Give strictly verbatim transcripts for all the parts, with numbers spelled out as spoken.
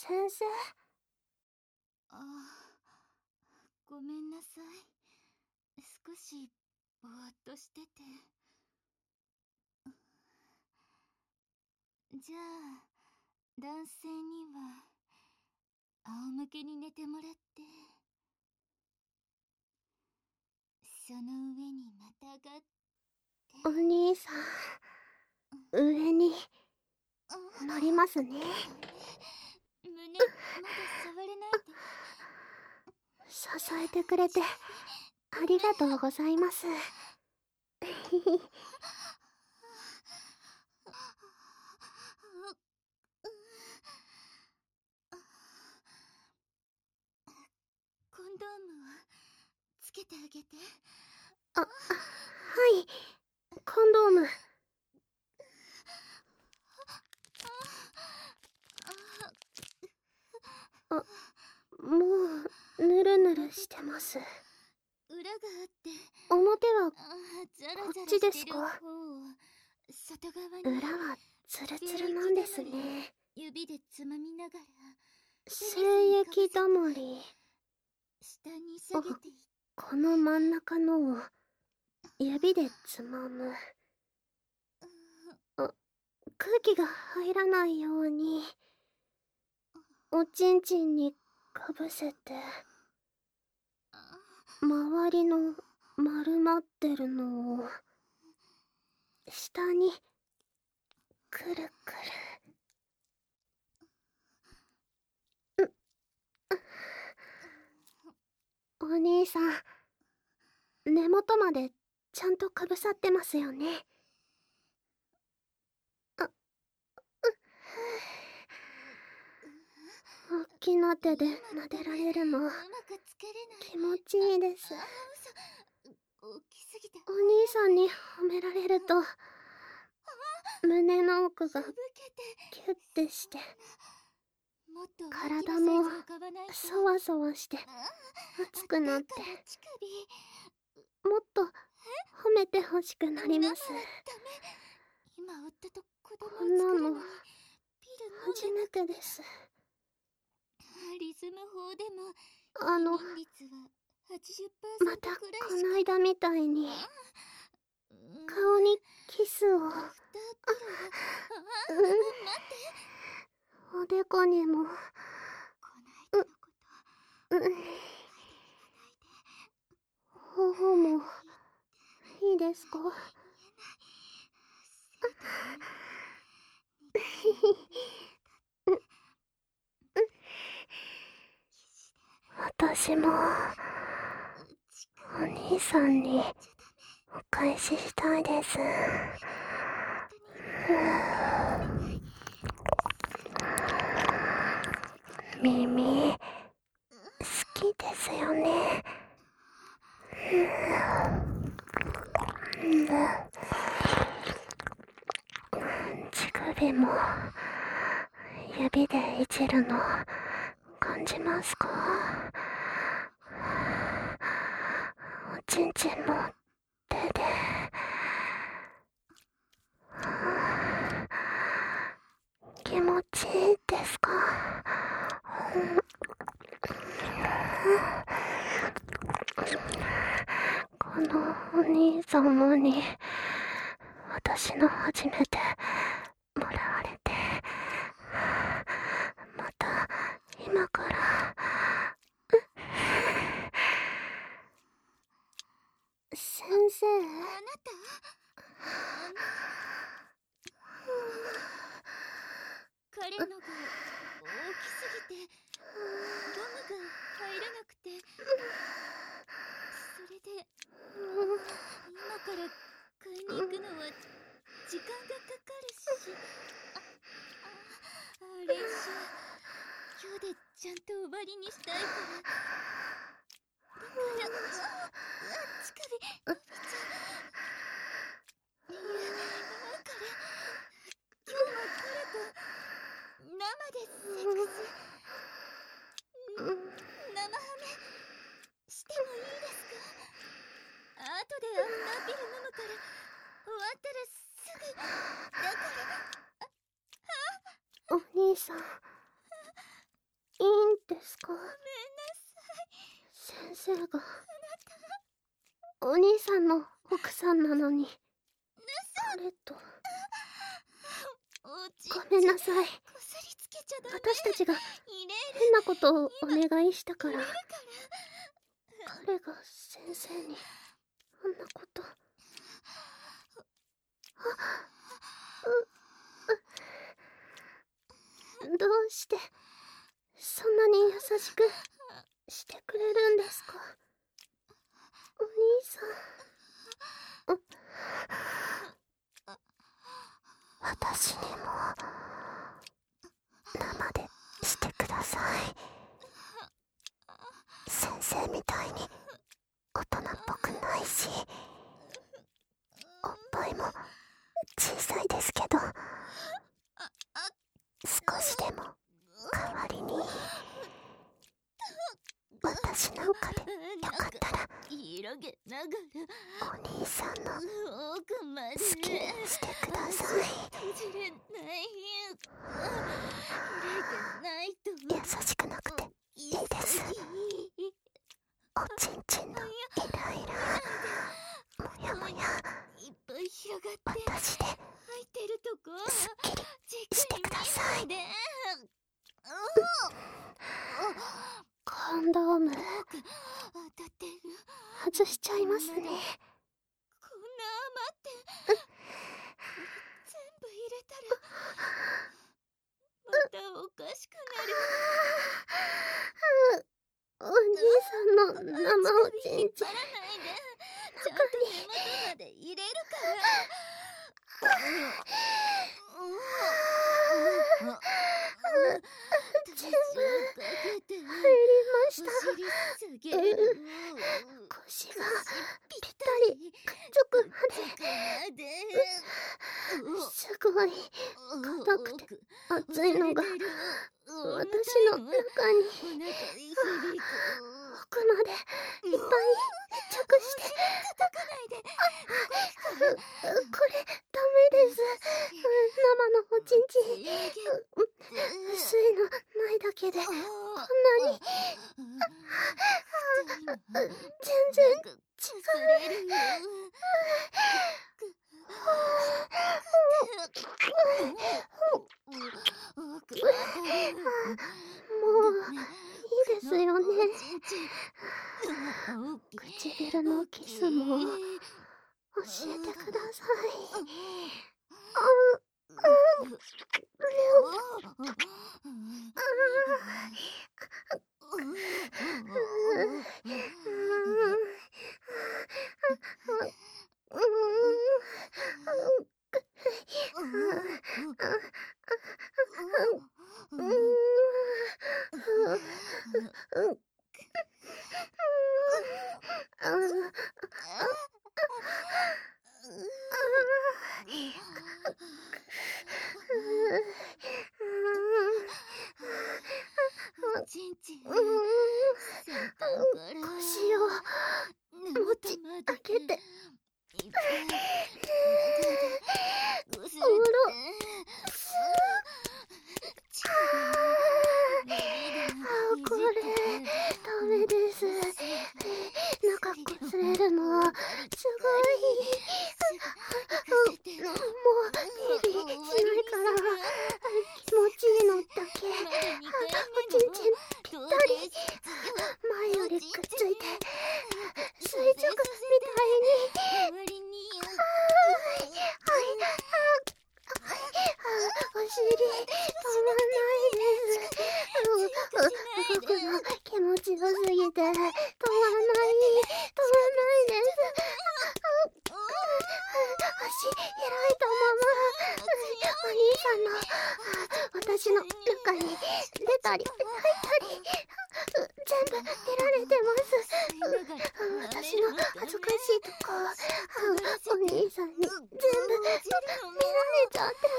先生。 あ、ごめんなさい。少しぼーっとしてて。じゃあ男性には仰向けに寝てもらって、その上にまたがって。 お兄さん、上に乗りますね。 胸まだ触れないで。 支えてくれてありがとうございます。 コンドームをつけてあげて。 あ、はい、コンドーム。あ、もうぬるぬるしてます。 裏があって、 表はこザラザラっちですしてるか？ 方を外側に。 裏はツルツルなんですね。 指でつまみながら精液だまり。 下に下げていって、 この真ん中のを指でつまむ。あ、空気が入らないようにおちんちんにかぶせて、周りの丸まってるのを下にくるくる。お兄さん、根元までちゃんとかぶさってますよね。あ、大きな手で撫でられるの気持ちいいです。 大きすぎてお兄さんに褒められると胸の奥がキュッてして、体もそわそわして熱くなって、もっと褒めてほしくなります。 今夫と子供をこんな作るのにのピル初めてです。 リズム法でもあの、 避妊率ははちじゅっパーセントまたくらいしか。 こないだみたいに顔にキスを。 アフターピルはあうん、 待って、 おでこにも。 こないだのことうん、頬もいいですか？私もお兄さんにお返ししたいです。耳好きですよね。乳首も指でいじるの感じますか？おちんちんも手で。気持ちいいですか？このお兄様に私の初めてもらわれて、また今から先生。 あなた彼のが大きすぎてゴムが入らなくて、それで今から買いに行くのは時間がかかるし、ああ練習今日でちゃんと終わりにしたいから。だからうわうわ乳首伸びちゃう。いや今から今日は彼と生でセックス、生ハメしてもいいですか？後でアフターピル飲むから終わったらすぐ。だからお兄さん、 か？先生がお兄さんの奥さんなのに彼と。ごめんなさい。私たちが変なことをお願いしたから。彼が先生にあんなこと。うどうしてそんなに優しくしてくれるんですか、お兄さん。私にも生でしてください。先生みたいに大人っぽくないし、おっぱいも小さいですけど、少しでも代わりに。私なんかでよかったらお兄さんの好きにしてください。優しくなくていいです。おちんちんのイライラもやもや私ですっきりしてください。コンドーム外しちゃいますね。こんな余って全部入れたらまたおかしくなる。お兄さんの生おちんちん中にちゃんと根元まで入れるから。全部入りました。腰がぴったりくっつくまで。すごい硬くて熱いのが私の中に奥までいっぱい着して。これダメです。生のおちんちん薄いのないだけでこんなに全然違う。もういいですよね。唇のキスも教えてください。腰を持ち上げておろこれダメです。中これるのすごい。もうピリしないから気持ちいいのだけ。おちんちんぴったり前よりくっついて垂直みたいに。お尻止まんないです。僕の気持ちよすぎて止まんない止まんないです。足開いたままお兄さんの私の中に出たり入ったり全部出られてます。私の恥ずかしいとこお兄さんに全部見られちゃってます。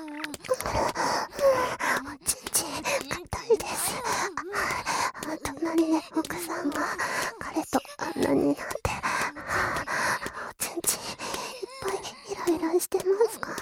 隣にね、奥さんが彼とあんなになっておちんちんいっぱいイライラしてますか？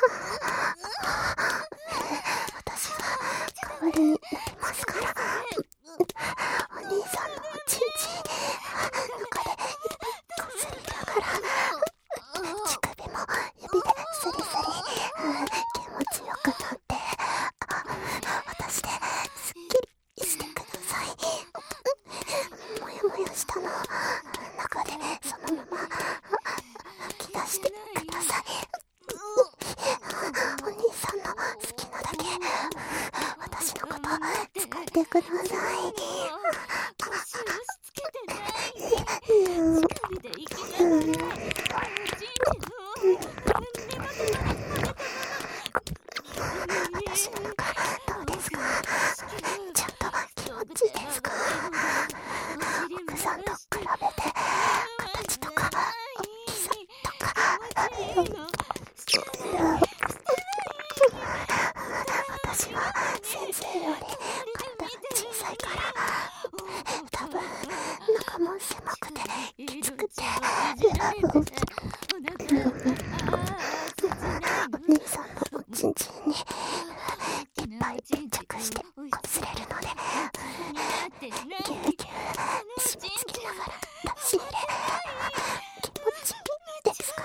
私が代わりになりますから、お兄さんのおちんちん中でいっぱいこすりながら、乳首も指でスリスリ、気持ちよくなって私ですっきりしてください。もやもやしたの中でそのまま吐き出してください。お兄さんの好きなだけ私のこと使ってください。 腰押し付けてないうん乳首でいきなりおちんちんを根元まで食べた私の中どうですか？ちゃんと気持ちいいですか？奥さんと比べて形とか大きさとか私は先生より体が小さいから多分中も狭くてきつくてお兄さんのおちんちんにいっぱい定着してこすれるのでぎゅうぎゅう締め付けながら出し入れ気持ちいいですか？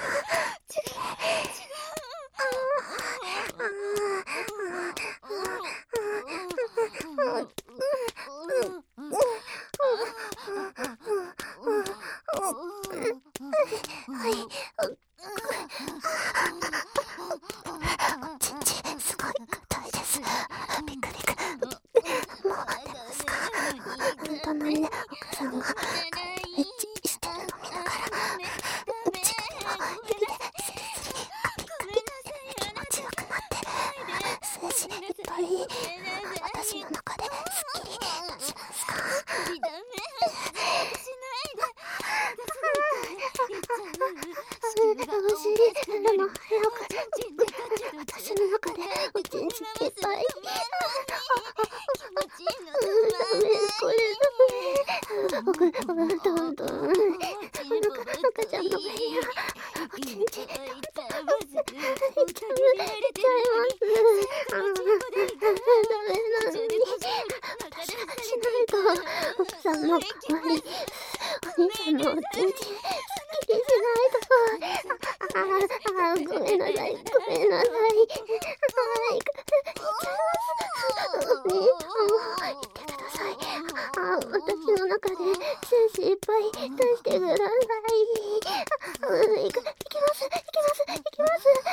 はい、おちんちんすごい硬いです。ビクビクもう出ますか？隣で奥さんがエッチしてるの見ながら乳首を指でスリスリカピカピ気持ちよくなって精子いっぱい私の中ですっきり出しますか？お尻でも早く私の中でおちんちんいっぱいこれダメこれダメどんどん赤ちゃんの目やおちんちん食べちゃいますダメなのに私がしないと奥さんの周りお兄さんのおちんちん気にしないと。ああ、ごめんなさい、ごめんなさい。はい、いっちゃいます。お兄さんも言ってください。あ、私の中で精子いっぱい出してください。うん、いく、いきます、いきます、いきます。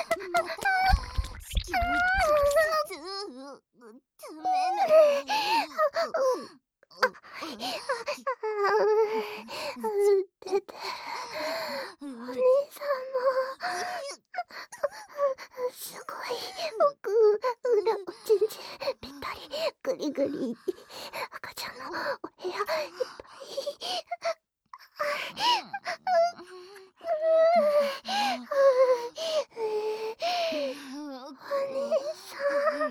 出てお兄さんもすごい奥裏おちんちんぴったりグリグリ赤ちゃんのお部屋いっぱいお兄さん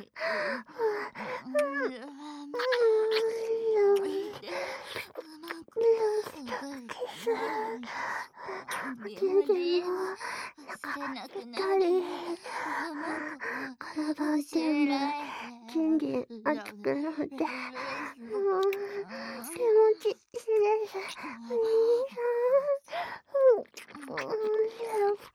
全然もう中がぴったり体全部ギンギン熱くなってもう気持ちいいですお兄さん